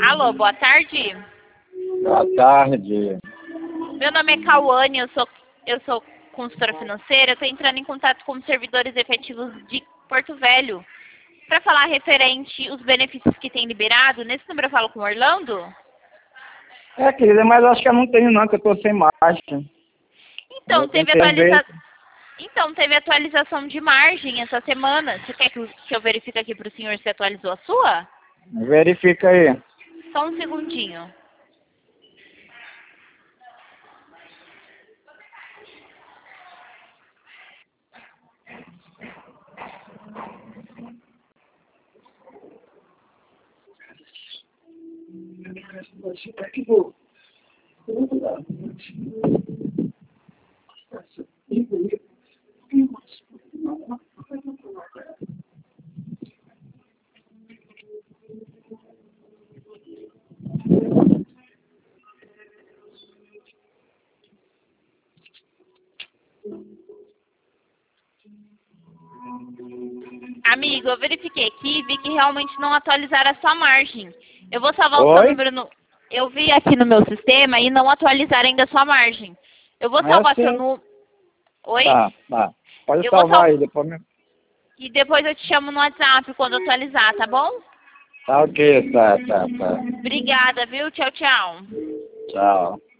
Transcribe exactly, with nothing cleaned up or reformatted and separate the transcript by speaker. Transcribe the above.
Speaker 1: Alô, boa tarde.
Speaker 2: Boa tarde.
Speaker 1: Meu nome é Cauane, eu sou, eu sou consultora financeira. Estou entrando em contato com os servidores efetivos de Porto Velho para falar referente os benefícios que tem liberado. Nesse número eu falo com o Orlando?
Speaker 2: É, querida, mas acho que eu não tenho não, que eu tô sem margem.
Speaker 1: Então,
Speaker 2: Eu
Speaker 1: teve
Speaker 2: tentei ver.
Speaker 1: atualização. Então, teve atualização de margem essa semana. Você quer que eu, que eu verifique aqui para o senhor se atualizou a sua?
Speaker 2: Verifica aí.
Speaker 1: Só um segundinho. Amigo, eu verifiquei aqui e vi que realmente não atualizaram a sua margem. Eu vou salvar o seu
Speaker 2: Oi?
Speaker 1: número no... Eu vi aqui no meu sistema e não atualizaram ainda a sua margem. Eu vou
Speaker 2: É
Speaker 1: salvar seu
Speaker 2: sim.
Speaker 1: número... Oi?
Speaker 2: Tá, tá. Pode
Speaker 1: Eu vou
Speaker 2: salvar
Speaker 1: salvar...
Speaker 2: aí, depois me...
Speaker 1: E depois eu te chamo no WhatsApp quando atualizar, tá bom?
Speaker 2: Tá ok, tá, tá, tá.
Speaker 1: Obrigada, viu? Tchau, tchau.
Speaker 2: Tchau.